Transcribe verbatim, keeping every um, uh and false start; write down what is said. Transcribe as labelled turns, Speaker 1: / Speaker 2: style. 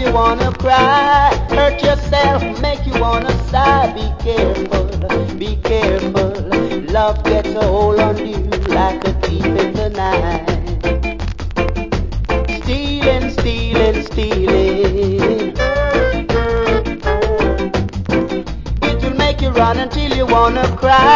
Speaker 1: you wanna cry. Hurt yourself, make you wanna sigh. Be careful, be careful. Love gets a hold on you like a thief in the night. Stealing, stealing, stealing. It will make you run until you wanna cry.